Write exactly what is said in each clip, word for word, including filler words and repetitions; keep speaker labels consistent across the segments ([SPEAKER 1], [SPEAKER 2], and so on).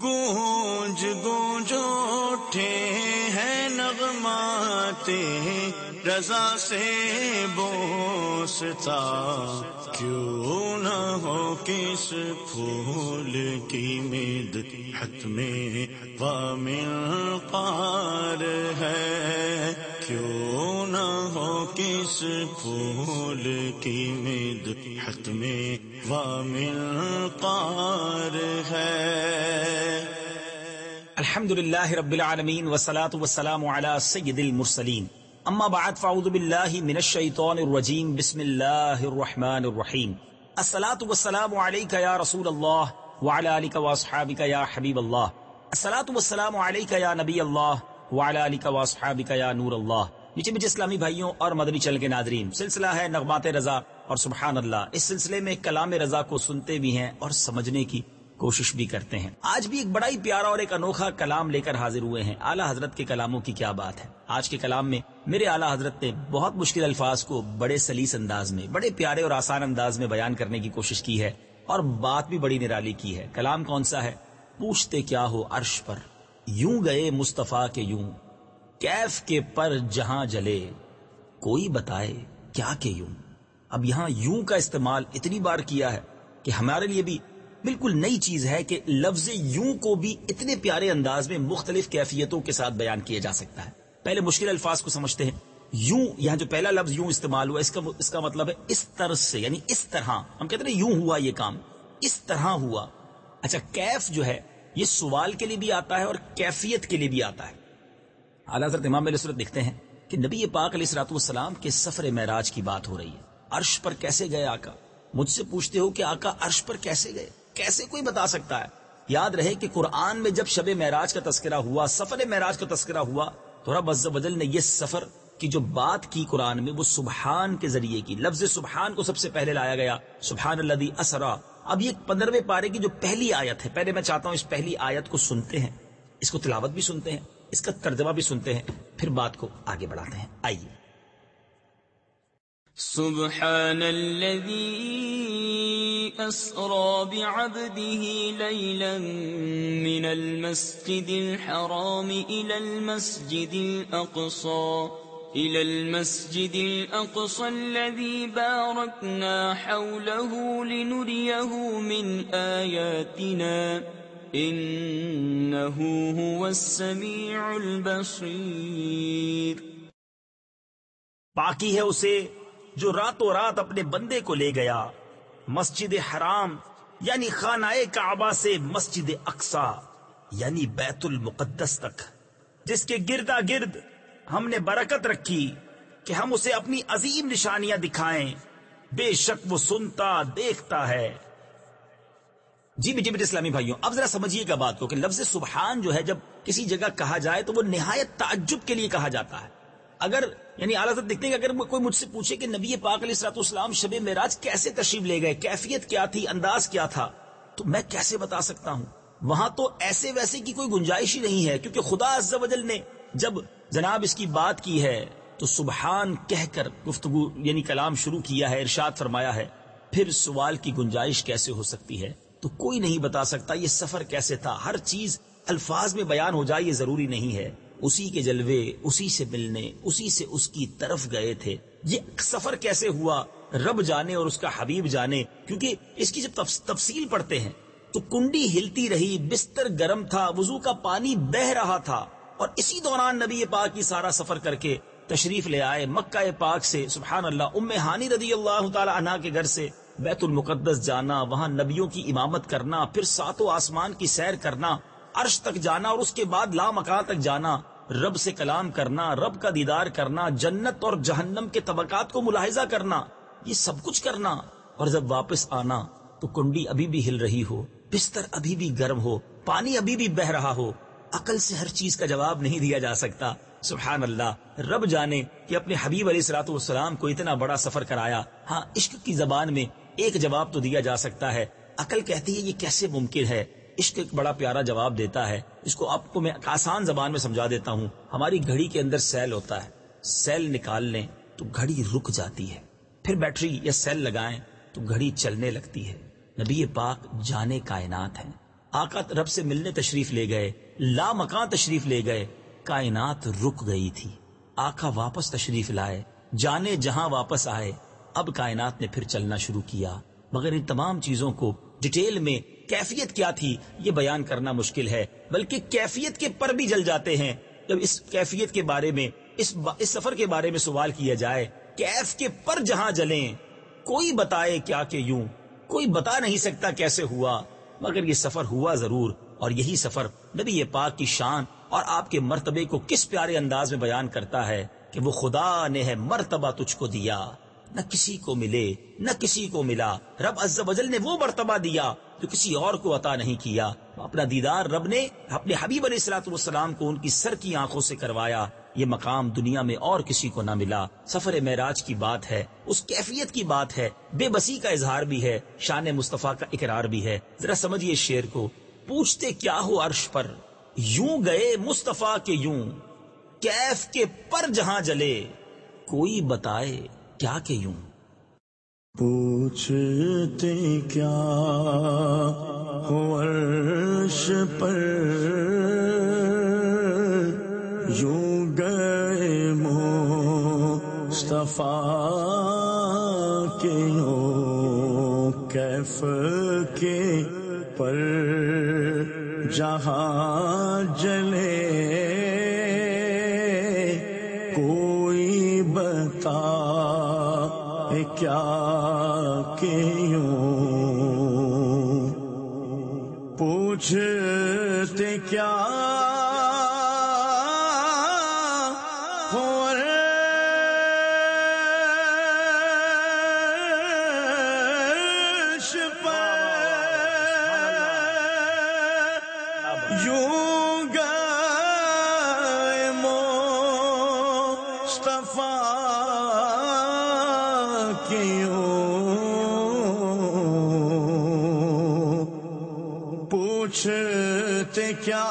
[SPEAKER 1] گونج گونج اٹھے ہیں نغمات رضا سے بوستا، کیوں نہ ہو کس پھول کی مدحت میں وامل قار ہے، کیوں نہ ہو کس پھول کی مدحت میں وامل قار ہے۔
[SPEAKER 2] الحمدللہ رب العالمین والصلاة والسلام علی سید المرسلین، اما بعد فاعوذ باللہ من الشیطان الرجیم، بسم اللہ الرحمن الرحیم۔ الصلاة والسلام علیک یا رسول اللہ وعلی آلک واصحابک یا حبیب اللہ، الصلاة والسلام علیک یا نبی اللہ وعلی آلک واصحابک یا نور اللہ۔ نیچے مجھے اسلامی بھائیوں اور مدنی چینل کے ناظرین، سلسلہ ہے نغمات رضا اور سبحان اللہ۔ اس سلسلے میں کلام رضا کو سنتے بھی ہیں اور سمجھنے کی کوشش بھی کرتے ہیں۔ آج بھی ایک بڑا ہی پیارا اور ایک انوکھا کلام لے کر حاضر ہوئے ہیں۔ اعلیٰ حضرت کے کلاموں کی کیا بات ہے۔ آج کے کلام میں میرے اعلیٰ حضرت نے بہت مشکل الفاظ کو بڑے سلیس انداز میں، بڑے پیارے اور آسان انداز میں بیان کرنے کی کوشش کی ہے، اور بات بھی بڑی نرالی کی ہے۔ کلام کون سا ہے؟ پوچھتے کیا ہو عرش پر، یوں گئے مصطفیٰ کے یوں، کیف کے پر جہاں جلے، کوئی بتائے کیا کہ یوں۔ اب یہاں یوں کا استعمال اتنی بار کیا ہے کہ ہمارے لیے بھی بالکل نئی چیز ہے کہ لفظ یوں کو بھی اتنے پیارے انداز میں مختلف کیفیتوں کے ساتھ بیان کیا جا سکتا ہے۔ پہلے مشکل الفاظ کو سمجھتے ہیں۔ یوں، یہاں جو پہلا لفظ یوں استعمال ہوا، اس کا اس کا مطلب ہے اس طرز سے، یعنی اس طرح۔ ہم کہتے ہیں یوں ہوا یہ کام، اس طرح ہوا۔ اچھا، کیف جو ہے یہ سوال کے لیے بھی آتا ہے اور کیفیت کے لیے بھی آتا ہے۔ اعلیٰ حضرت امام علیہ السلام لکھتے ہیں کہ نبی پاک علیہ الصلوۃ والسلام کے سفر معراج کی بات ہو رہی ہے۔ عرش پر کیسے گئے آقا؟ مجھ سے پوچھتے ہو کہ آقا عرش پر کیسے گئے؟ کیسے کوئی بتا سکتا ہے؟ یاد رہے کہ قرآن میں جب شب معراج کا تذکرہ ہوا، سفر معراج کا تذکرہ ہوا، تو رب عز و جل نے یہ سفر کی جو بات کی قرآن میں، وہ سبحان کے ذریعے کی۔ لفظ سبحان کو سب سے پہلے لایا گیا، سبحان الذی اسرا۔ اب یہ پندرہویں پارے کی جو پہلی آیت ہے، پہلے میں چاہتا ہوں اس پہلی آیت کو سنتے ہیں، اس کو تلاوت بھی سنتے ہیں، اس کا ترجمہ بھی سنتے ہیں، پھر بات کو آگے بڑھاتے ہیں۔ آئیے۔
[SPEAKER 3] سبحان الذي أسرى بعبده ليلا من المسجد الحرام إلى المسجد الأقصى إلى المسجد الأقصى الذي باركنا حوله لنريه من آياتنا إنه هو السميع البصير۔
[SPEAKER 2] باقی ہے اسے جو راتوں رات اپنے بندے کو لے گیا مسجد حرام یعنی خانہ کعبہ سے مسجد اقصی یعنی بیت المقدس تک، جس کے گردا گرد ہم نے برکت رکھی کہ ہم اسے اپنی عظیم نشانیاں دکھائیں، بے شک وہ سنتا دیکھتا ہے۔ جی میٹھے میٹھے اسلامی بھائیوں، اب ذرا سمجھیے گا بات کو کہ لفظ سبحان جو ہے جب کسی جگہ کہا جائے تو وہ نہایت تعجب کے لیے کہا جاتا ہے۔ اگر یعنی اعلیٰ حضرت دیکھتے ہیں کہ اگر کوئی مجھ سے پوچھے کہ نبی پاک علیہ الصلوۃ والسلام شب معراج کیسے تشریف لے گئے، کیفیت کیا تھی، انداز کیا تھا، تو میں کیسے بتا سکتا ہوں؟ وہاں تو ایسے ویسے کی کوئی گنجائش ہی نہیں ہے، کیونکہ خدا عز و جل نے جب جناب اس کی بات کی ہے تو سبحان کہہ کر گفتگو یعنی کلام شروع کیا ہے، ارشاد فرمایا ہے، پھر سوال کی گنجائش کیسے ہو سکتی ہے؟ تو کوئی نہیں بتا سکتا یہ سفر کیسے تھا۔ ہر چیز الفاظ میں بیان ہو جائے یہ ضروری نہیں ہے۔ اسی کے جلوے، اسی سے ملنے، اسی سے اس کی طرف گئے تھے۔ یہ سفر کیسے ہوا رب جانے اور اس کا حبیب جانے، کیونکہ اس کی جب تفصیل پڑھتے ہیں تو کنڈی ہلتی رہی، بستر گرم تھا، وضو کا پانی بہہ رہا تھا، اور اسی دوران نبی پاک کی سارا سفر کر کے تشریف لے آئے مکہ پاک سے، سبحان اللہ، ام ہانی رضی اللہ تعالی عنہا کے گھر سے بیت المقدس جانا، وہاں نبیوں کی امامت کرنا، پھر ساتوں آسمان کی سیر کرنا، عرش تک جانا، اور اس کے بعد لامکان تک جانا، رب سے کلام کرنا، رب کا دیدار کرنا، جنت اور جہنم کے طبقات کو ملاحظہ کرنا، یہ سب کچھ کرنا، اور جب واپس آنا تو کنڈی ابھی بھی ہل رہی ہو، بستر ابھی بھی گرم ہو، پانی ابھی بھی بہہ رہا ہو۔ عقل سے ہر چیز کا جواب نہیں دیا جا سکتا، سبحان اللہ۔ رب جانے کہ اپنے حبیب علیہ الصلوۃ والسلام کو اتنا بڑا سفر کرایا۔ ہاں، عشق کی زبان میں ایک جواب تو دیا جا سکتا ہے، عقل کہتی ہے یہ کیسے ممکن ہے، عشق ایک بڑا پیارا جواب دیتا ہے۔ اس کو آپ کو میں آسان زبان میں سمجھا دیتا ہوں۔ ہماری گھڑی کے اندر سیل ہوتا ہے، سیل نکال لیں تو گھڑی رک جاتی ہے، پھر بیٹری یا سیل لگائیں تو گھڑی چلنے لگتی ہے۔ نبی پاک جانے کائنات ہیں، آقا رب سے ملنے تشریف لے گئے، لا مکان تشریف لے گئے، کائنات رک گئی تھی. آقا واپس تشریف لائے، جانے جہاں واپس آئے. اب کائنات نے پھر چلنا شروع کیا. مگر ان تمام چیزوں کو ڈیٹیل میں کیفیت کیا تھی یہ بیان کرنا مشکل ہے، بلکہ کیفیت کے پر بھی جل جاتے ہیں. جب اس کیفیت کے بارے میں اس, اس سفر کے بارے میں سوال کیا جائے، کیف کے پر جہاں جلیں، کوئی بتائے کیا کہ یوں، کوئی بتا نہیں سکتا کیسے ہوا، مگر یہ سفر ہوا ضرور. اور یہی سفر نبی پاک کی شان اور آپ کے مرتبے کو کس پیارے انداز میں بیان کرتا ہے کہ وہ خدا نے ہے مرتبہ تجھ کو دیا، نہ کسی کو ملے نہ کسی کو ملا. رب عز و جل نے وہ مرتبہ دیا جو کسی اور کو عطا نہیں کیا. اپنا دیدار رب نے اپنے حبیب علیہ الصلوۃ والسلام کو ان کی سر کی آنکھوں سے کروایا. یہ مقام دنیا میں اور کسی کو نہ ملا. سفر معراج کی بات ہے، اس کیفیت کی بات ہے، بے بسی کا اظہار بھی ہے، شان مصطفیٰ کا اقرار بھی ہے. ذرا سمجھیے اس شعر کو. پوچھتے کیا ہو عرش پر، یوں گئے مصطفیٰ کے یوں، کیف کے پر جہاں جلے، کوئی بتائے کیا کہ یوں.
[SPEAKER 1] پوچھتے کیا ہو عرش پر، یوں گئے مصطفیٰ کے یوں، کیف کے پر جہاں جلے، کوئی بتا کیا کہ یوں. پوچھتے کیا ہو عرش پر، یوں گئے مصطفیٰ پوچھتے کیا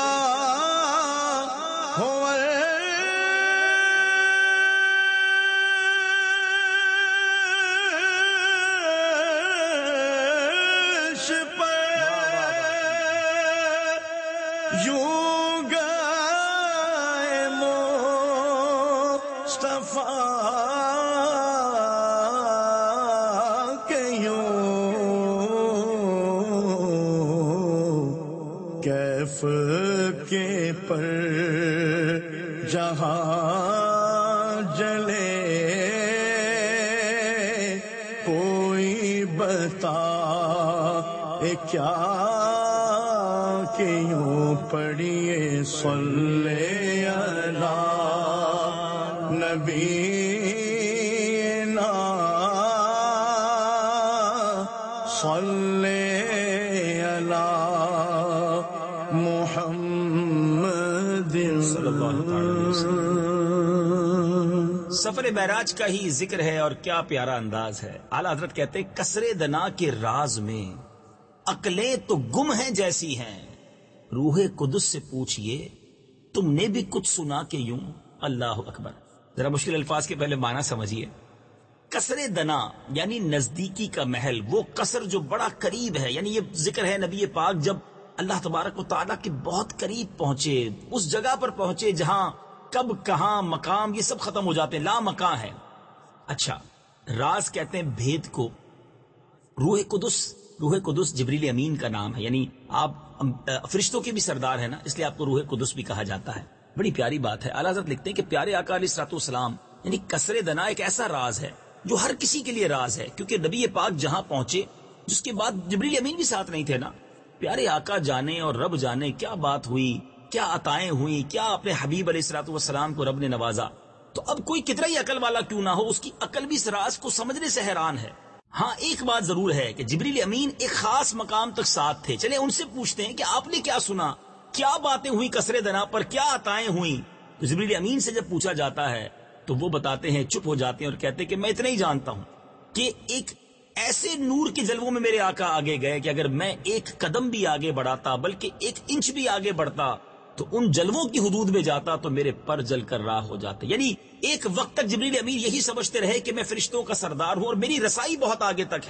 [SPEAKER 1] ہو عرش پر، یوں گئے مصطفیٰ کے یوں، کیف کے پر جہاں جلے، کوئی بتا کیا کہ یوں. پڑھیے صلی علی نبینا، صلی علی محمد صلی اللہ علیہ وسلم.
[SPEAKER 2] سفر معراج کا ہی ذکر ہے اور کیا پیارا انداز ہے. اعلیٰ حضرت کہتے ہیں کسر دنا کے راز میں عقلیں تو گم ہیں جیسی ہیں، روح قدس سے پوچھئے تم نے بھی کچھ سنا کہ یوں. اللہ اکبر. ذرا مشکل الفاظ کے پہلے معنی سمجھیے. کسر دنا یعنی نزدیکی کا محل، وہ قصر جو بڑا قریب ہے. یعنی یہ ذکر ہے نبی پاک جب اللہ تبارک و تعالیٰ کے بہت قریب پہنچے، اس جگہ پر پہنچے جہاں کب کہاں مقام یہ سب ختم ہو جاتے ہیں، لا مکان ہے. اچھا، راز کہتے ہیں بھید کو. روح قدس، روح قدس جبریل امین کا نام ہے، یعنی آپ فرشتوں کے بھی سردار ہیں نا، اس لیے آپ کو روح قدس بھی کہا جاتا ہے. بڑی پیاری بات ہے. اعلیٰ حضرت لکھتے ہیں کہ پیارے آقا علیہ الصلوۃ والسلام یعنی کسر دنا ایک ایسا راز ہے جو ہر کسی کے لیے راز ہے، کیونکہ نبی پاک جہاں پہنچے جس کے بعد جبریل امین بھی ساتھ نہیں تھے نا. پیارے آقا جانے اور رب جانے کیا بات ہوئی، کیا عطائیں ہوئی، کیا اپنے حبیب علیہ الصلوۃ والسلام کو رب نے نوازا. تو اب کوئی کتنا ہی عقل والا کیوں نہ ہو، اس کی عقل بھی اس راز کو سمجھنے سے حیران ہے. ہاں ایک بات ضرور ہے کہ جبریل امین ایک خاص مقام تک ساتھ تھے. چلے ان سے پوچھتے ہیں کہ آپ نے کیا سنا، کیا باتیں ہوئی کسر دنا پر، کیا عطائیں ہوئیں. تو جبریل امین سے جب پوچھا جاتا ہے تو وہ بتاتے ہیں، چپ ہو جاتے ہیں اور کہتے ہیں کہ میں اتنا ہی جانتا ہوں کہ ایک ایسے نور کے جلووں میں میرے آقا آگے گئے کہ اگر میں ایک قدم بھی آگے بڑھاتا بلکہ ایک انچ بھی آگے بڑھتا تو ان جلووں کی حدود میں جاتا تو میرے پر جل کر راہ ہو جاتے. یعنی ایک وقت تک جبریل امین یہی سمجھتے رہے کہ میں فرشتوں کا سردار ہوں اور میری رسائی بہت آگے تک ہے،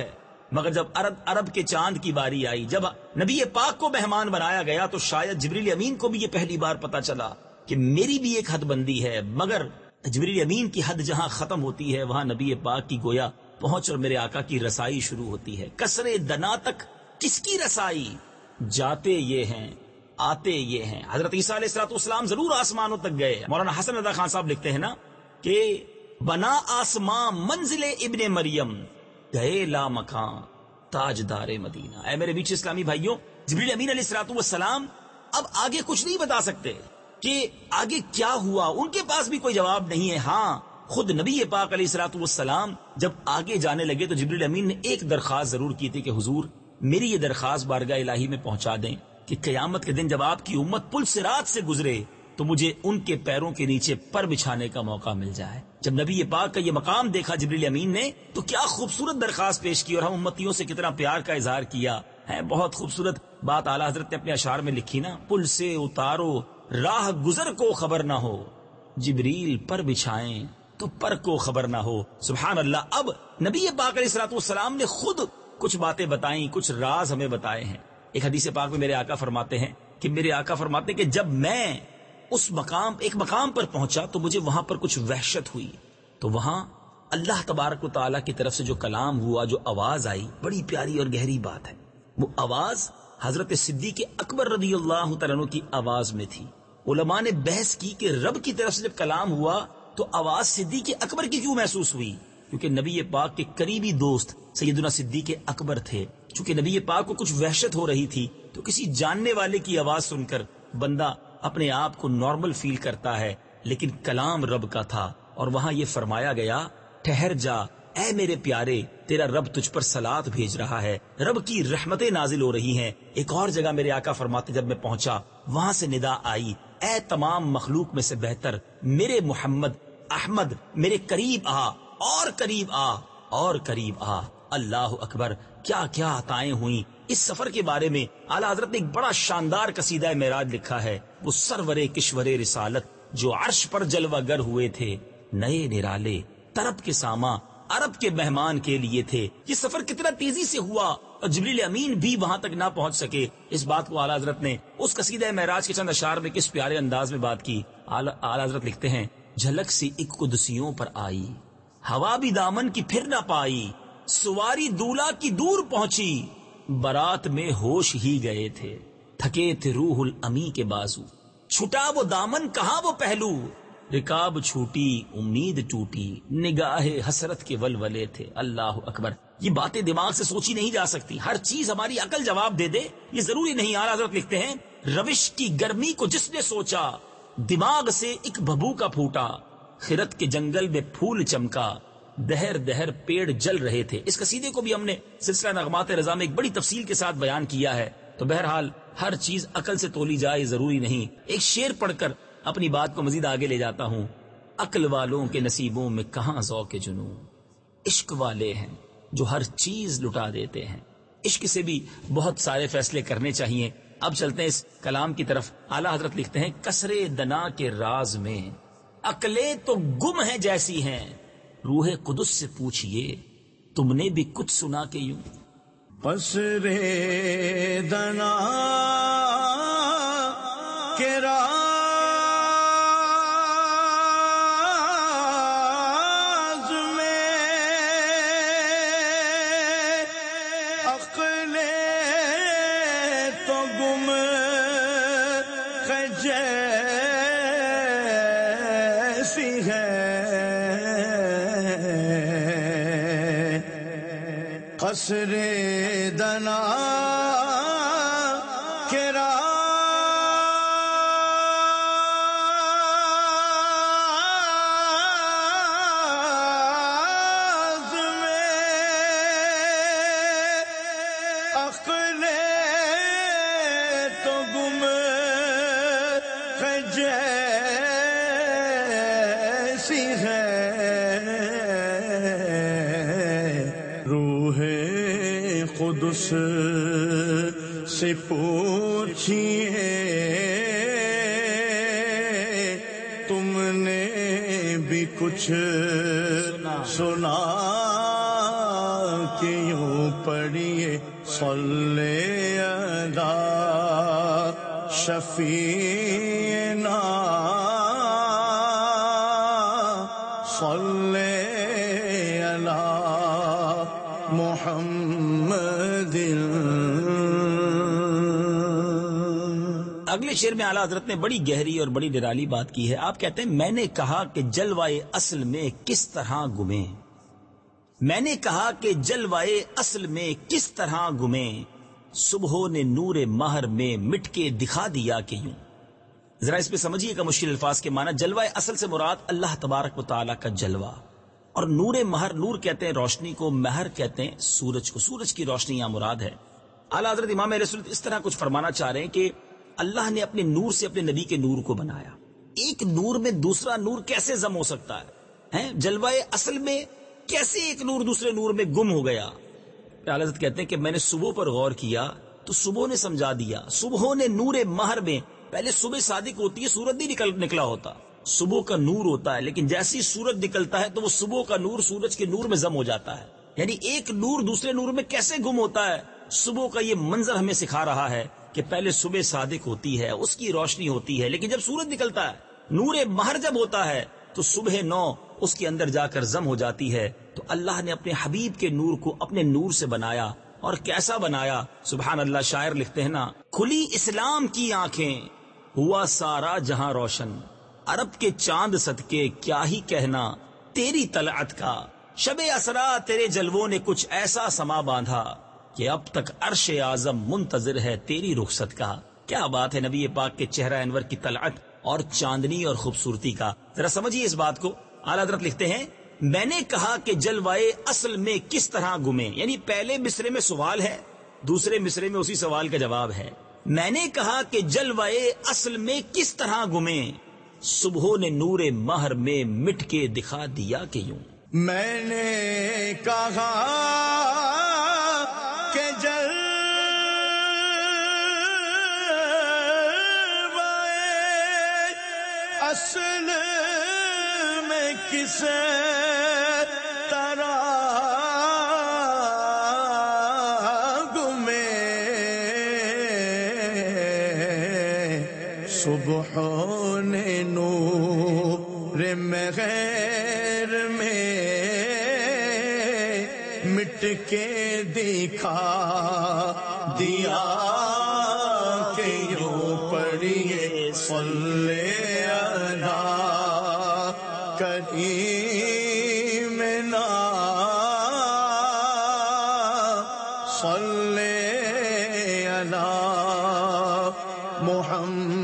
[SPEAKER 2] مگر جب عرب عرب کے چاند کی باری آئی، جب نبی پاک کو مہمان بنایا گیا، تو شاید جبریل امین کو بھی یہ پہلی بار پتا چلا کہ میری بھی ایک حد بندی ہے، مگر جبریل امین کی حد جہاں ختم ہوتی ہے وہاں نبی پاک کی گویا پہنچ اور میرے آقا کی رسائی شروع ہوتی ہے۔ کسرے دنا تک کس کی رسائی؟ جاتے یہ ہیں آتے یہ ہیں۔ حضرت عیسیٰ علیہ الصلوۃ والسلام ضرور آسمانوں تک گئے۔ مولانا حسن رضا خان صاحب لکھتے ہیں نا کہ بنا آسمان منزل ابن مریم، گئے لا مکان تاجدار مدینہ۔ اے میرے بیچ اسلامی بھائیوں، جبریل امین علیہ الصلوۃ والسلام اب آگے کچھ نہیں بتا سکتے کہ آگے کیا ہوا، ان کے پاس بھی کوئی جواب نہیں ہے۔ ہاں، خود نبی پاک علیہ الصلوۃ والسلام جب آگے جانے لگے تو جبریل امین نے ایک درخواست ضرور کی تھی کہ حضور میری یہ درخواست بارگاہ الہی میں پہنچا دیں کہ قیامت کے دن جب آپ کی امت پل صراط سے گزرے تو مجھے ان کے پیروں کے نیچے پر بچھانے کا موقع مل جائے۔ جب نبی پاک کا یہ مقام دیکھا جبریل امین نے تو کیا خوبصورت درخواست پیش کی، اور ہم امتیوں سے کتنا پیار کا اظہار کیا ہے۔ بہت خوبصورت بات اعلیٰ حضرت نے اپنے اشعار میں لکھی نا، پل سے اتارو راہ گزر کو خبر نہ ہو، جبریل پر بچھائیں تو پر کو خبر نہ ہو۔ سبحان اللہ۔ اب نبی پاک علیہ الصلوۃ والسلام نے خود کچھ باتیں بتائیں، کچھ راز ہمیں بتائے ہیں۔ ایک حدیث پاک میں میرے آقا فرماتے ہیں کہ میرے آقا فرماتے ہیں کہ جب میں اس مقام ایک مقام پر پہنچا تو مجھے وہاں پر کچھ وحشت ہوئی، تو وہاں اللہ تبارک و تعالیٰ کی طرف سے جو کلام ہوا، جو آواز آئی، بڑی پیاری اور گہری بات ہے۔ وہ آواز حضرت صدیق اکبر رضی اللہ تعالیٰ عنہ کی آواز میں تھی۔ علماء نے بحث کی کہ رب کی طرف سے جب کلام ہوا تو آواز صدیق اکبر کی کیوں محسوس ہوئی؟ کیونکہ نبی پاک کے قریبی دوست سیدنا صدیق اکبر تھے۔ چونکہ نبی پاک کو کچھ وحشت ہو رہی تھی تو کسی جاننے والے کی آواز سن کر بندہ اپنے آپ کو نارمل فیل کرتا ہے، لیکن کلام رب کا تھا، اور وہاں یہ فرمایا گیا ٹھہر جا اے میرے پیارے، تیرا رب تجھ پر صلات بھیج رہا ہے، رب کی رحمتیں نازل ہو رہی ہیں۔ ایک اور جگہ میرے آقا فرماتے جب میں پہنچا وہاں سے ندا آئی اے تمام مخلوق میں سے بہتر میرے محمد احمد، میرے قریب آ اور قریب آ اور قریب آ۔ اللہ اکبر، کیا کیا عطائیں ہوئیں۔ اس سفر کے بارے میں اعلیٰ حضرت نے ایک بڑا شاندار قصیدہ معراج لکھا ہے۔ وہ سرور کشور رسالت جو عرش پر جلوہ گر ہوئے تھے، نئے نرالے طرب کے ساما عرب کے مہمان کے لیے تھے۔ یہ سفر کتنا تیزی سے ہوا اور جبریل امین بھی وہاں تک نہ پہنچ سکے۔ اس بات کو اعلیٰ حضرت نے اس قصیدہ معراج کے چند اشعار میں کس پیارے انداز میں بات کی۔ اعلیٰ حضرت لکھتے ہیں جھلک سی ایک قدسیوں پر آئی، ہوا بھی دامن کی پھر نہ پائی، سواری دولا کی دور پہنچی، برات میں ہوش ہی گئے تھے، تھکے تھے روح الامی کے بازو، چھٹا وہ دامن کہاں وہ پہلو، رکاب چھوٹی امید ٹوٹی، نگاہ حسرت کے ولولے تھے۔ اللہ اکبر، یہ باتیں دماغ سے سوچی نہیں جا سکتی، ہر چیز ہماری عقل جواب دے دے یہ ضروری نہیں۔ اعلیٰ حضرت لکھتے ہیں روش کی گرمی کو جس نے سوچا، دماغ سے ایک بھبو کا پھوٹا، خرت کے جنگل میں پھول چمکا، دہر دہر پیڑ جل رہے تھے۔ اس قصیدے کو بھی ہم نے سلسلہ نغمات رضا میں ایک بڑی تفصیل کے ساتھ بیان کیا ہے۔ تو بہرحال ہر چیز عقل سے تولی جائے ضروری نہیں۔ ایک شعر پڑھ کر اپنی بات کو مزید آگے لے جاتا ہوں۔ عقل والوں کے نصیبوں میں کہاں ذوق جنون، عشق والے ہیں جو ہر چیز لٹا دیتے ہیں۔ عشق سے بھی بہت سارے فیصلے کرنے چاہیے۔ اب چلتے ہیں اس کلام کی طرف۔ اعلیٰ حضرت لکھتے ہیں کسرے دنا کے راز میں عقلیں تو گم ہیں جیسی ہیں، روح قدس سے پوچھئے تم نے بھی کچھ سنا کہ یوں۔
[SPEAKER 1] قصرے دنا کے راز قصر دنا کے راز میں عقلیں تو گم ہے جیسی ہے، روح قدس سے پوچھئے تم نے بھی کچھ سنا کہ یوں پڑھ صلی علی شفیعنا صلی علی محمد.
[SPEAKER 2] اگلے شعر میں اعلیٰ حضرت نے بڑی گہری اور بڑی نرالی بات کی ہے. آپ کہتے ہیں میں نے کہا کہ جلوائے اصل میں کس طرح گمیں، میں نے کہا کہ جلوائے اصل میں کس طرح گمیں، صبحوں نے نور مہر میں مٹ کے دکھا دیا کہ یوں. ذرا اس پہ سمجھیے گا مشکل الفاظ کے معنی. جلوائے اصل سے مراد اللہ تبارک و تعالیٰ کا جلوہ، اور نور مہر، نور کہتے ہیں روشنی کو، مہر کہتے ہیں سورج کو، سورج کی روشنی یہاں مراد ہے. اعلیٰ حضرت امام اہل سنت اس طرح کچھ فرمانا چاہ رہے ہیں کہ اللہ نے اپنے نور سے اپنے نبی کے نور کو بنایا. ایک نور میں دوسرا نور کیسے ضم ہو سکتا ہے؟ جلوائے اصل میں کیسے ایک نور دوسرے نور میں گم ہو گیا؟ اعلیٰ حضرت کہتے ہیں کہ میں نے صبح پر غور کیا تو صبح نے سمجھا دیا. صبح نے نور مہر میں، پہلے صبح صادق ہوتی ہے، سورج نہیں نکل نکلا ہوتا، صبح کا نور ہوتا ہے، لیکن جیسے ہی سورج نکلتا ہے تو وہ صبح کا نور سورج کے نور میں ضم ہو جاتا ہے. یعنی ایک نور دوسرے نور میں کیسے گم ہوتا ہے؟ صبح کا یہ منظر ہمیں سکھا رہا ہے کہ پہلے صبح صادق ہوتی ہے، اس کی روشنی ہوتی ہے، لیکن جب سورج نکلتا ہے، نور مہر جب ہوتا ہے تو صبح نو اس کے اندر جا کر ضم ہو جاتی ہے. تو اللہ نے اپنے حبیب کے نور کو اپنے نور سے بنایا. اور کیسا بنایا؟ سبحان اللہ. شاعر لکھتے ہیں نا، کھلی اسلام کی آنکھیں ہوا سارا جہاں روشن، عرب کے چاند صدقے کیا ہی کہنا تیری طلعت کا، شب اسرا تیرے جلووں نے کچھ ایسا سما باندھا کہ اب تک عرش اعظم منتظر ہے تیری رخصت کا. کیا بات ہے نبی پاک کے چہرہ انور کی طلعت اور چاندنی اور خوبصورتی کا. ذرا سمجھیے اس بات کو. اعلیٰ حضرت لکھتے ہیں میں نے کہا کہ جلوائے اصل میں کس طرح گمیں، یعنی پہلے مصرے میں سوال ہے، دوسرے مصرے میں اسی سوال کا جواب ہے. میں نے کہا کہ جلوائے اصل میں کس طرح گمیں، صبحوں نے نور مہر میں مٹ کے دکھا دیا کہ یوں.
[SPEAKER 1] میں نے کہا کہ جلوائے اصل میں کس طرح گمے، صبحوں نے نور مغیر میں مٹ کے دکھا دیا کہ یوں پڑھیے صلی علی کریمنا صلی علی محمد.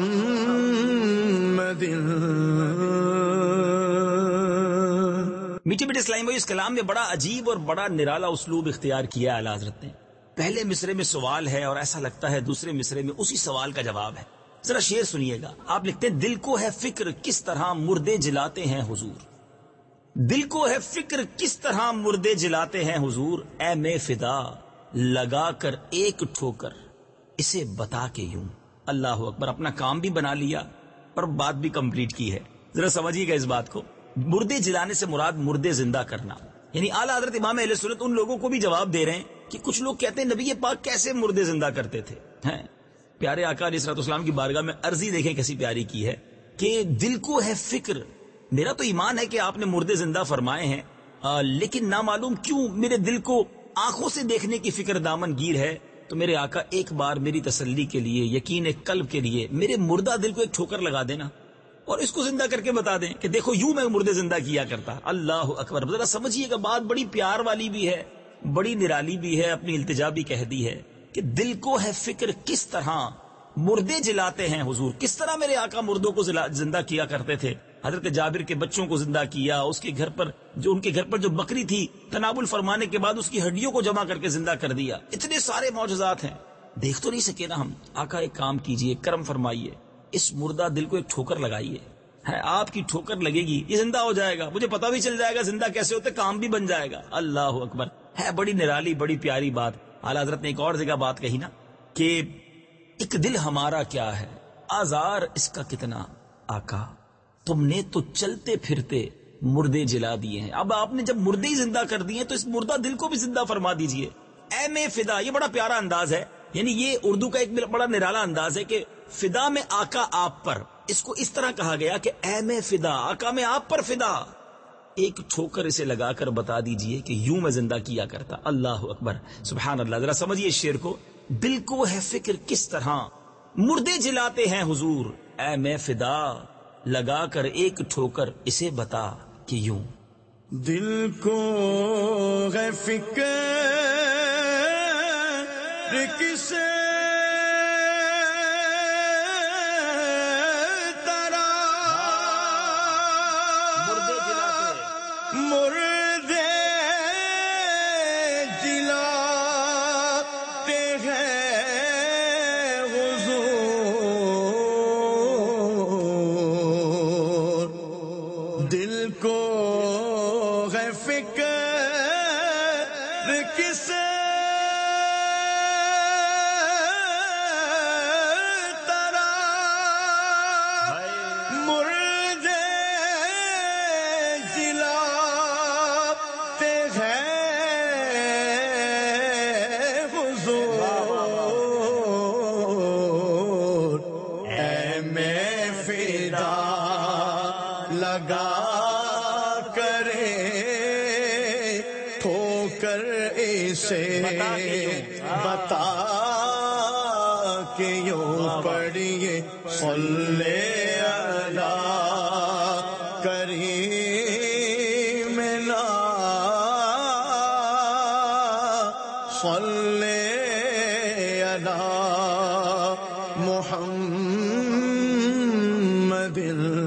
[SPEAKER 2] میٹھے میٹھے اسلامی بھائی، اس کلام میں بڑا عجیب اور بڑا نرالا اسلوب اختیار کیا ہے اعلیٰ حضرت نے. پہلے مصرے میں سوال ہے اور ایسا لگتا ہے دوسرے مصرے میں اسی سوال کا جواب ہے. ذرا شعر سنیے گا. آپ لکھتے ہیں دل کو ہے فکر کس طرح مردے جلاتے ہیں حضور، دل کو ہے فکر کس طرح مردے جلاتے ہیں حضور، اے میں فدا لگا کر ایک ٹھوکر اسے بتا کے یوں. اللہ اکبر. اپنا کام بھی بنا لیا اور بات بھی کمپلیٹ کی ہے. ذرا سمجھیے گا اس بات کو. مردے جلانے سے مراد مردے زندہ کرنا. یعنی اعلیٰ حضرت امام اہل سنت ان لوگوں کو بھی جواب دے رہے ہیں کہ کچھ لوگ کہتے ہیں نبی پاک کیسے مردے زندہ کرتے تھے. ہیں پیارے آقا علیہ الصلوۃ والسلام کی بارگاہ میں عرضی دیکھیں کیسی پیاری کی ہے کہ دل کو ہے فکر. میرا تو ایمان ہے کہ آپ نے مردے زندہ فرمائے ہیں، آ, لیکن نامعلوم کیوں میرے دل کو آنکھوں سے دیکھنے کی فکر دامن گیر ہے. تو میرے آقا ایک بار میری تسلی کے لیے، یقین قلب کے لیے میرے مردہ دل کو ایک ٹھوکر لگا دینا اور اس کو زندہ کر کے بتا دیں کہ دیکھو یوں میں مردے زندہ کیا کرتا. اللہ اکبر. ذرا سمجھیے گا بات بڑی پیار والی بھی ہے، بڑی نرالی بھی ہے، اپنی التجا بھی کہہ دی ہے کہ دل کو ہے فکر کس طرح مردے جلاتے ہیں حضور. کس طرح میرے آقا مردوں کو زندہ کیا کرتے تھے. حضرت جابر کے بچوں کو زندہ کیا، اس کے گھر پر جو ان کے گھر پر جو بکری تھی تنابل فرمانے کے بعد اس کی ہڈیوں کو جمع کر کے زندہ کر دیا. اتنے سارے معجزات ہیں، دیکھ تو نہیں سکے نا ہم. آقا ایک کام کیجئے، کرم فرمائیے، اس مردہ دل کو ایک ٹھوکر لگائیے. ہے آپ کی ٹھوکر لگے گی، یہ زندہ ہو جائے گا. مجھے پتا بھی چل جائے گا زندہ کیسے ہوتے، کام بھی بن جائے گا. اللہ اکبر. ہے بڑی نرالی بڑی پیاری بات. اعلیٰ حضرت نے ایک اور جگہ بات کہی نا کہ ایک دل ہمارا کیا ہے آزار اس کا کتنا، آقا تم نے تو چلتے پھرتے مردے جلا دیے ہیں. اب آپ نے جب مردے ہی زندہ کر دیے تو اس مردہ دل کو بھی زندہ فرما دیجئے. اے میں فدا، یہ بڑا پیارا انداز ہے، یعنی یہ اردو کا ایک بڑا نرالا انداز ہے کہ فدا میں آقا آپ پر، اس کو اس طرح کہا گیا کہ اے میں فدا، آقا میں آپ پر فدا، ایک ٹھوکر اسے لگا کر بتا دیجئے کہ یوں میں زندہ کیا کرتا۔ اللہ اکبر، سبحان اللہ۔ ذرا سمجھیے اس شعر کو، دل کو ہے فکر کس طرح مردے جلاتے ہیں حضور، اے میں فدا لگا کر ایک ٹھوکر اسے بتا کہ یوں۔
[SPEAKER 1] دل کو ہے فکر کسے بتا کہ یوں پڑھیے صلی علی کریم نا صلی علی محمد۔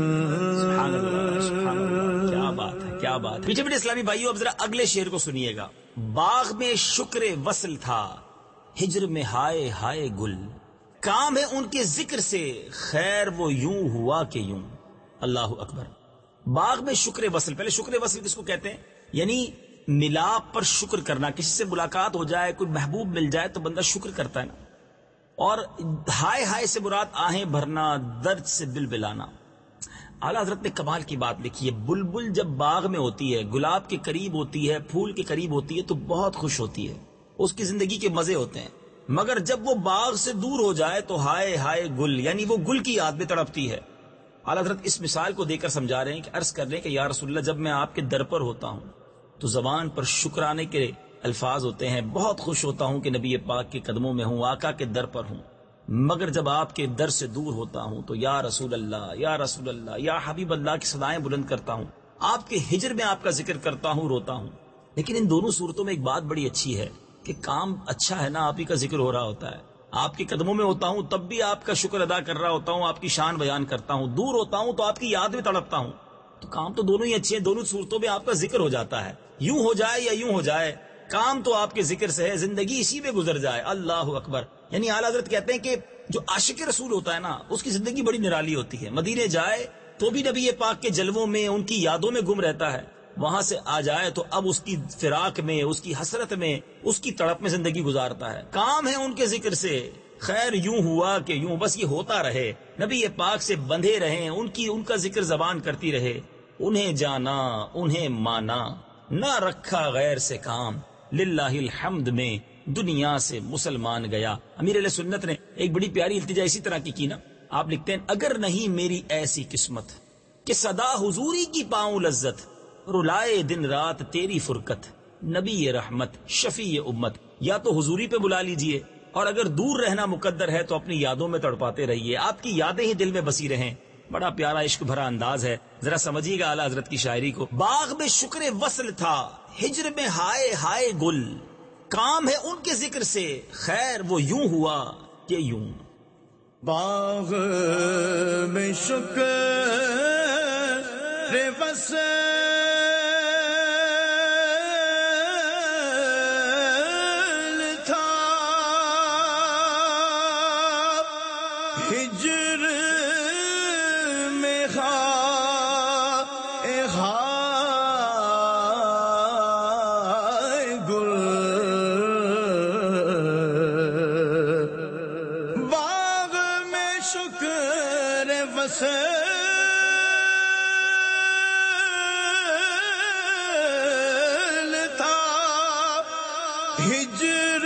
[SPEAKER 2] کیا بات ہے، کیا بات ہے۔ پیچھے بیٹھے اسلامی بھائیو، اب ذرا اگلے شعر کو سنیے گا۔ باغ میں شکر وصل تھا، ہجر میں ہائے ہائے گل، کام ہے ان کے ذکر سے، خیر وہ یوں ہوا کہ یوں۔ اللہ اکبر۔ باغ میں شکر وصل، پہلے شکر وصل کس کو کہتے ہیں؟ یعنی ملاپ پر شکر کرنا، کسی سے ملاقات ہو جائے، کوئی محبوب مل جائے تو بندہ شکر کرتا ہے نا۔ اور ہائے ہائے سے مراد آہیں بھرنا، درد سے بلبلانا۔ اعلیٰ حضرت نے کمال کی بات لکھی ہے، بلبل جب باغ میں ہوتی ہے، گلاب کے قریب ہوتی ہے، پھول کے قریب ہوتی ہے تو بہت خوش ہوتی ہے، اس کی زندگی کے مزے ہوتے ہیں، مگر جب وہ باغ سے دور ہو جائے تو ہائے ہائے گل، یعنی وہ گل کی یاد میں تڑپتی ہے۔ اعلیٰ حضرت اس مثال کو دے کر سمجھا رہے ہیں کہ عرض کر رہے ہیں کہ یا رسول اللہ، جب میں آپ کے در پر ہوتا ہوں تو زبان پر شکرانے کے الفاظ ہوتے ہیں، بہت خوش ہوتا ہوں کہ نبی پاک کے قدموں میں ہوں، آقا کے در پر ہوں، مگر جب آپ کے در سے دور ہوتا ہوں تو یا رسول اللہ، یا رسول اللہ، یا حبیب اللہ کی صدائیں بلند کرتا ہوں، آپ کے ہجر میں آپ کا ذکر کرتا ہوں، روتا ہوں۔ لیکن ان دونوں صورتوں میں ایک بات بڑی اچھی ہے کہ کام اچھا ہے نا، آپ ہی کا ذکر ہو رہا ہوتا ہے، آپ کے قدموں میں ہوتا ہوں تب بھی آپ کا شکر ادا کر رہا ہوتا ہوں، آپ کی شان بیان کرتا ہوں، دور ہوتا ہوں تو آپ کی یاد میں تڑپتا ہوں، تو کام تو دونوں ہی اچھے ہیں، دونوں صورتوں میں آپ کا ذکر ہو جاتا ہے، یوں ہو جائے یا یوں ہو جائے، کام تو آپ کے ذکر سے ہے، زندگی اسی میں گزر جائے۔ اللہ اکبر۔ یعنی اعلیٰ حضرت کہتے ہیں کہ جو عاشق رسول ہوتا ہے نا، اس کی زندگی بڑی نرالی ہوتی ہے، مدینے جائے تو بھی نبی پاک کے جلووں میں، ان کی یادوں میں گم رہتا ہے، وہاں سے آ جائے تو اب اس کی فراق میں، اس کی حسرت میں، اس کی تڑپ میں زندگی گزارتا ہے۔ کام ہے ان کے ذکر سے، خیر یوں ہوا کہ یوں، بس یہ ہوتا رہے، نبی پاک سے بندھے رہیں، ان کی ان کا ذکر زبان کرتی رہے، انہیں جانا انہیں مانا، نہ رکھا غیر سے کام، للہ الحمد میں دنیا سے مسلمان گیا۔ امیر علیہ سنت نے ایک بڑی پیاری التجا اسی طرح کی کی نا، آپ لکھتے ہیں اگر نہیں میری ایسی قسمت کہ صدا حضوری کی پاؤں لذت، رلائے دن رات تیری فرقت، نبی رحمت شفیع امت۔ یا تو حضوری پہ بلا لیجئے، اور اگر دور رہنا مقدر ہے تو اپنی یادوں میں تڑپاتے رہیے، آپ کی یادیں ہی دل میں بسی رہیں۔ بڑا پیارا عشق بھرا انداز ہے، ذرا سمجھیے گا اعلیٰ حضرت کی شاعری کو۔ باغ میں شکر وصل تھا، ہجر میں ہائے ہائے گل، کام ہے ان کے ذکر سے، خیر وہ یوں ہوا کہ یوں۔
[SPEAKER 1] باغ میں شکر وصل تھا، ہجر میں ہائے ہائے گل، باغ میں شکر وصل تھا، ہجر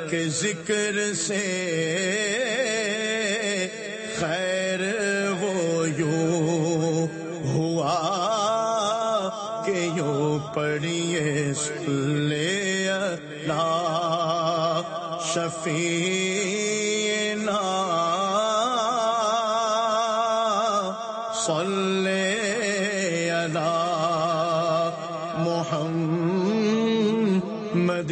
[SPEAKER 1] کے ذکر سے خیر وہ یوں ہوا کہ یوں پڑھیے صلی اللہ شفیعنا صلی علی محمد.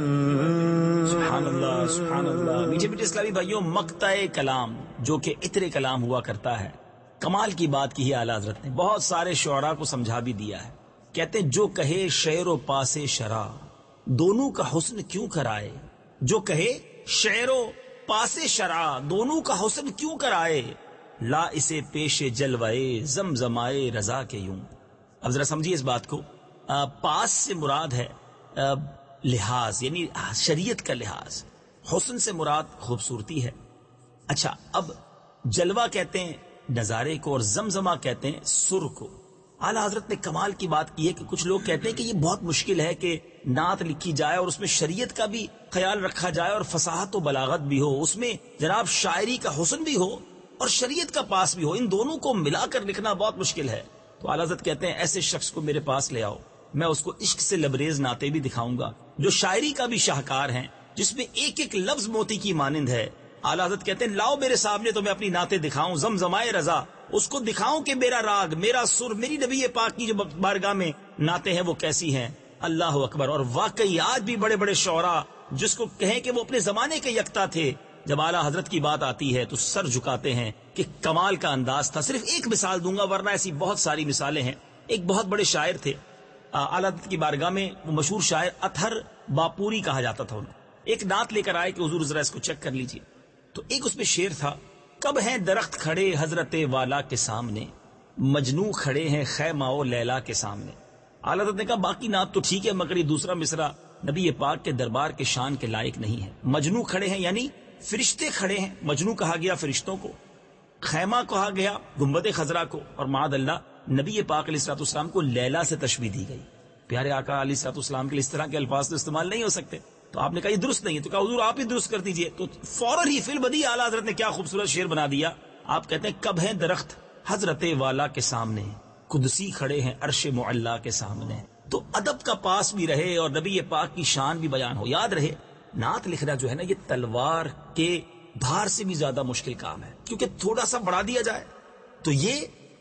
[SPEAKER 2] سبحان اللہ سبحان اللہ. میٹھے میٹھے اسلامی بھائیوں، مقطع کلام جو کہ عطر کلام ہوا کرتا ہے، کمال کی بات کی ہے اعلیٰ حضرت نے. بہت سارے شعراء کو سمجھا بھی دیا ہے. کہتے ہیں جو کہے شعر و پاس شرع دونوں کا حسن کیوں کرائے، جو کہے شعر و پاس شرع دونوں کا حسن کیوں کرائے، لا اسے پیش جلوائے زمزمائے رضا کے یوں. اب ذرا سمجھیے اس بات کو. آ, پاس سے مراد ہے آ, لحاظ، یعنی شریعت کا لحاظ. حسن سے مراد خوبصورتی ہے. اچھا، اب جلوہ کہتے ہیں نظارے کو، اور زمزمہ کہتے ہیں سر کو. اعلیٰ حضرت نے کمال کی بات کی ہے کہ کچھ لوگ کہتے ہیں کہ یہ بہت مشکل ہے کہ نعت لکھی جائے اور اس میں شریعت کا بھی خیال رکھا جائے اور فصاحت و بلاغت بھی ہو، اس میں جناب شاعری کا حسن بھی ہو اور شریعت کا پاس بھی ہو. ان دونوں کو ملا کر لکھنا بہت مشکل ہے. تو اعلیٰ حضرت کہتے ہیں ایسے شخص کو میرے پاس لے آؤ، میں اس کو عشق سے لبریز نعتیں بھی دکھاؤں گا جو شاعری کا بھی شاہکار ہیں، جس میں ایک ایک لفظ موتی کی مانند ہے. اعلیٰ حضرت کہتے ہیں لاؤ میرے سامنے تو میں اپنی نعتیں دکھاؤں، زمزمائے رضا، اس کو دکھاؤں کہ میرا راگ، میرا سر، میری نبی پاک کی جو بارگاہ میں نعتیں ہیں وہ کیسی ہیں. اللہ اکبر. اور واقعی آج بھی بڑے بڑے شعراء جس کو کہیں کہ وہ اپنے زمانے کے یکتا تھے، جب اعلیٰ حضرت کی بات آتی ہے تو سر جھکاتے ہیں کہ کمال کا انداز تھا. صرف ایک مثال دوں گا ورنہ ایسی بہت ساری مثالیں ہیں. ایک بہت بڑے شاعر تھے اعلیٰ حضرت کی بارگاہ میں، وہ مشہور شاعر اطہر باپوری کہا جاتا تھا. انہیں ایک نعت لے کر آئے کہ حضور ذرا اس کو چیک کر لیجئے. تو ایک اس میں شعر تھا، کب ہیں درخت کھڑے حضرت والا کے سامنے، مجنوں کھڑے ہیں خیمہ و لیلا کے سامنے. اعلیٰ حضرت نے کہا باقی نعت تو ٹھیک ہے مگر یہ دوسرا مصرع نبی پاک کے دربار کے شان کے لائق نہیں ہے. مجنوں کھڑے ہیں یعنی فرشتے کھڑے ہیں، مجنوں کہا گیا فرشتوں کو، خیمہ کہا گیا گنبد خضرا کو، اور معاذ اللہ نبی پاک علیہ الصلوۃ والسلام کو لیلا سے تشبیہ دی گئی. پیارے آقا علیہ الصلوۃ والسلام کے لیے اس طرح کے الفاظ تو استعمال نہیں ہو سکتے. تو آپ نے کہا یہ درست نہیں ہے. تو کہا حضور آپ ہی درست کر دیجئے. تو فوراً ہی فی البدیہہ اعلیٰ حضرت نے کیا خوبصورت شعر بنا دیا. آپ کہتے ہیں کب ہیں درخت حضرت والا کے سامنے، قدسی کھڑے ہیں عرش معلا کے سامنے. تو ادب کا پاس بھی رہے اور نبی پاک کی شان بھی بیان ہو. یاد رہے نعت لکھنا جو ہے نا، یہ تلوار کے دھار سے بھی زیادہ مشکل کام ہے، کیونکہ تھوڑا سا بڑھا دیا جائے تو یہ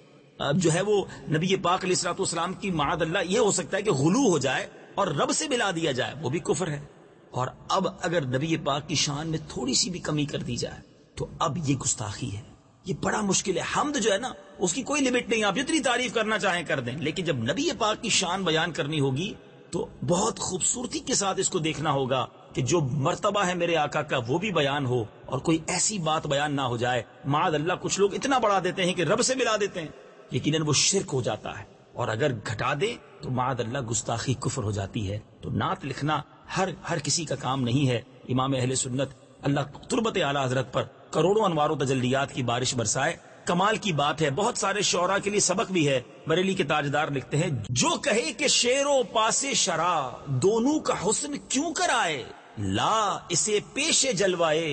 [SPEAKER 2] جو ہے وہ نبی پاک علیہ الصلوۃ والسلام کی معاذ اللہ یہ ہو سکتا ہے کہ غلو ہو جائے اور رب سے ملا دیا جائے، وہ بھی کفر ہے. اور اب اگر نبی پاک کی شان میں تھوڑی سی بھی کمی کر دی جائے تو اب یہ گستاخی ہے. یہ بڑا مشکل ہے. حمد جو ہے نا اس کی کوئی لمٹ نہیں، آپ جتنی تعریف کرنا چاہیں کر دیں، لیکن جب نبی پاک کی شان بیان کرنی ہوگی تو بہت خوبصورتی کے ساتھ اس کو دیکھنا ہوگا کہ جو مرتبہ ہے میرے آقا کا وہ بھی بیان ہو اور کوئی ایسی بات بیان نہ ہو جائے. معاذ اللہ کچھ لوگ اتنا بڑھا دیتے ہیں کہ رب سے ملا دیتے ہیں، یقیناً وہ شرک ہو جاتا ہے، اور اگر گھٹا دے تو معاذ اللہ گستاخی کفر ہو جاتی ہے. تو نعت لکھنا ہر ہر کسی کا کام نہیں ہے. امام اہل سنت اللہ تربت اعلیٰ حضرت پر کروڑوں انوار و تجلیات کی بارش برسائے. کمال کی بات ہے. بہت سارے شعراء کے لیے سبق بھی ہے. بریلی کے تاجدار لکھتے ہیں جو کہے کہ شعر و پاس شرع دونوں کا حسن کیوں کرائے، لا اسے پیش جلوائے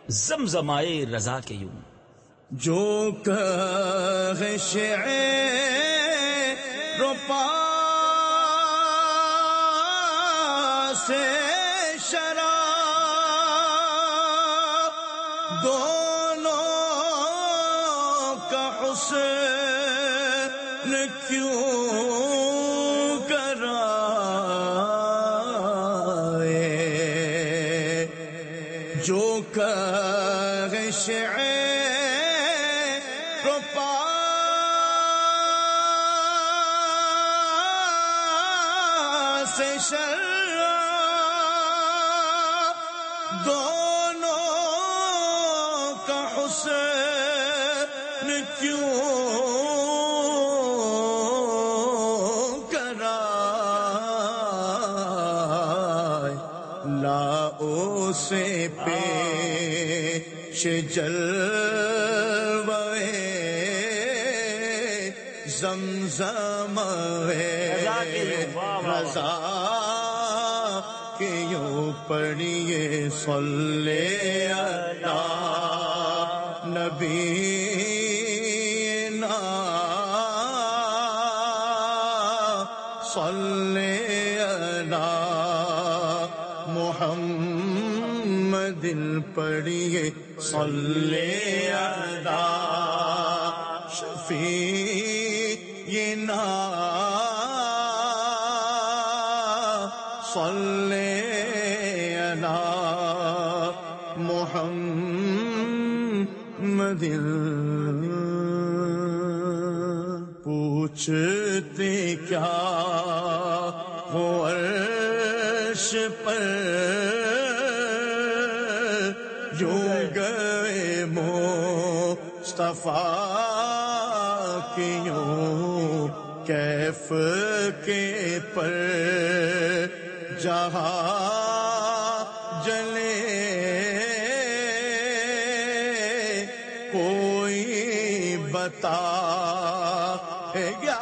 [SPEAKER 2] زمزمائے رضا کے یوں.
[SPEAKER 1] جو کہے شعر و پاس شرع دونوں کا حسن کیوں کرائے، جو کہے شعر و پاس شرع دونوں کا حسن کیوں کرائے، لاؤ سے پیش جلوے زمزم رضا کہ یوں پڑھیے صلی علی نبینا صلی علی محمد پڑھیے صلی علی شفیعنا صلی علی محمد پوچھتے کیا وہ عرش پر یوں گئے مصطفیٰ کی یوں کیف کے پر جہاں جلے کوئی بتا گیا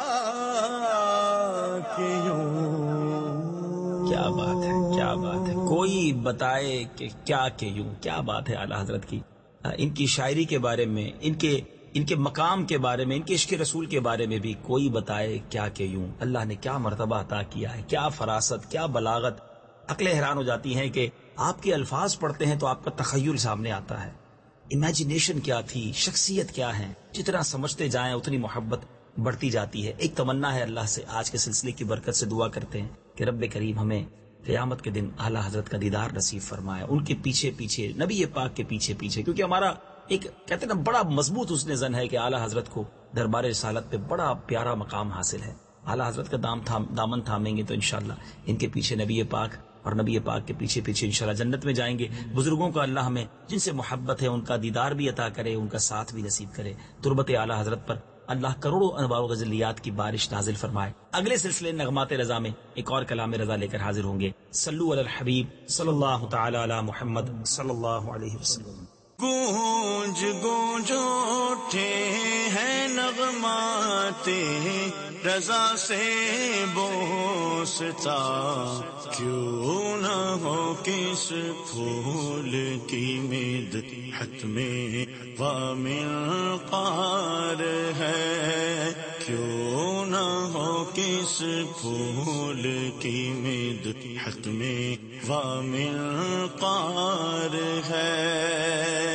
[SPEAKER 1] کیوں.
[SPEAKER 2] کیا بات ہے، کیا بات ہے، کوئی بتائے کہ کیا کہ یوں. کیا بات ہے اعلیٰ حضرت کی، ان کی شاعری کے بارے میں، ان کے ان کے مقام کے بارے میں، ان کے عشق رسول کے بارے میں بھی کوئی بتائے کیا کہ یوں. اللہ نے کیا مرتبہ عطا کیا ہے، کیا فراست، کیا بلاغت. عقلیں حیران ہو جاتی ہیں کہ آپ کے الفاظ پڑھتے ہیں تو آپ کا تخیل سامنے آتا ہے. امیجنیشن کیا تھی، شخصیت کیا ہے. جتنا سمجھتے جائیں اتنی محبت بڑھتی جاتی ہے. ایک تمنا ہے اللہ سے، آج کے سلسلے کی برکت سے دعا کرتے ہیں کہ رب کریم ہمیں قیامت کے دن اعلیٰ حضرت کا دیدار نصیب فرمائے، ان کے پیچھے پیچھے، نبی پاک کے پیچھے پیچھے. کیونکہ ہمارا ایک کہتے ہیں نا بڑا مضبوط اس نے زن ہے کہ اعلیٰ حضرت کو دربار رسالت پہ بڑا پیارا مقام حاصل ہے. اعلیٰ حضرت کا دام تھام دامن تھامیں گے تو انشاءاللہ ان کے پیچھے نبی پاک اور نبی پاک کے پیچھے پیچھے انشاءاللہ جنت میں جائیں گے. بزرگوں کا اللہ ہمیں جن سے محبت ہے ان کا دیدار بھی عطا کرے، ان کا ساتھ بھی نصیب کرے. تربت اعلیٰ حضرت پر اللہ کروڑوں انوار و غزلیات کی بارش نازل فرمائے. اگلے سلسلے نغمات رضا میں ایک اور کلام رضا لے کر حاضر ہوں گے. صلو علی الحبیب صلی اللہ تعالی علی محمد صلی اللہ علیہ وسلم.
[SPEAKER 1] گونج گونج اٹھے ہیں نغمات رضا سے بوستا، کیوں نہ ہو کس پھول کی مدحت میں وامنقار ہے، کیوں نہ ہو کس پھول کی مدحت میں وامنقار ہے.